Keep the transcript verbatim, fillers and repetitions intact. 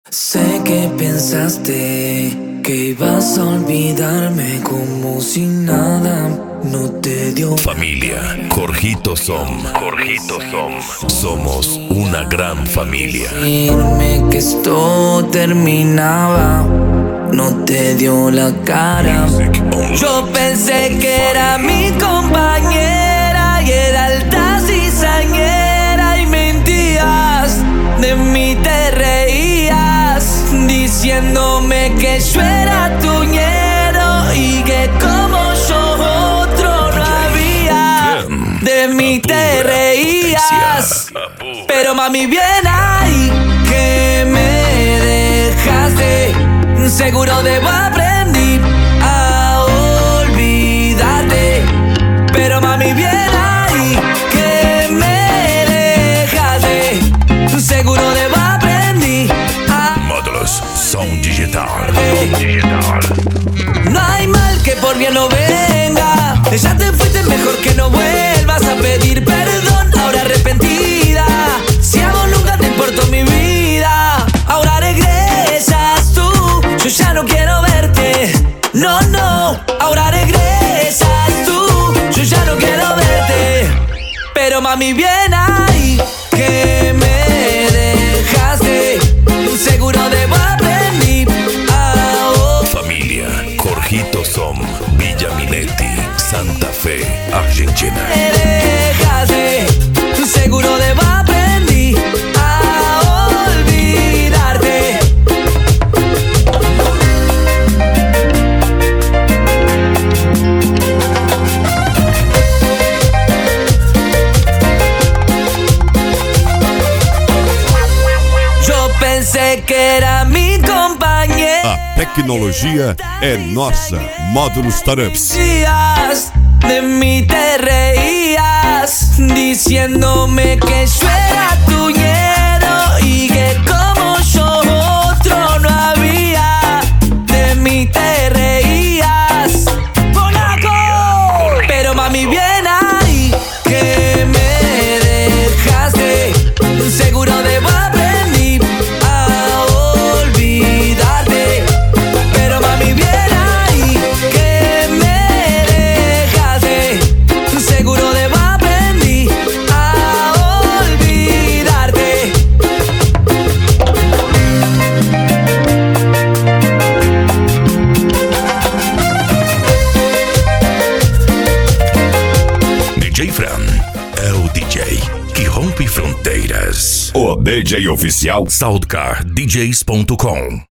Sé que pensaste que ibas a olvidarme como si nada no te dio. Familia, Jorgito Som. Jorgito Som. Somos una gran familia. Decirme que esto terminaba, no te dio la cara. Yo pensé que era mi compañera y era alta cizañera y mentías, de mí te reías, diciéndome que yo era tuñero y que como yo otro no había. De mí te reías, pero mami bien ahí que me dejaste. Seguro debo aprender a olvidarte, pero mami bien ahí que me dejaste. Seguro debo aprender a Módulos Sound Digital. Digital. No hay mal que por bien no venga. Ya te fuiste, mejor que no vuelvas a pedir perdón. Ahora arrepentida, si a vos nunca te importó mi vida, ahora regresas tú. Yo ya no quiero verte, no, no. Ahora regresas tú. Yo ya no quiero verte, pero mami bien ahí que me dejaste. Seguro debo aprender a oh. Familia, Jorgito Som. Villa Minetti, Santa Fe, Argentina. Me dejaste. Seguro debo aprender a olvidarte. Pensei que era mi compañera. A tecnologia é nossa. Módulos Startups. De mí te reías, diciéndome que yo era tuñero y que como yo otro no había. De mí te reías, Monaco. Pero mami bien ahí que me dejaste. Seguro debo aprender a olvidarte, pero mami bien ahí que me dejaste. Seguro debo aprender a olvidarte. D J Fran é o D J que rompe fronteiras. O D J oficial Soundcar D Js ponto com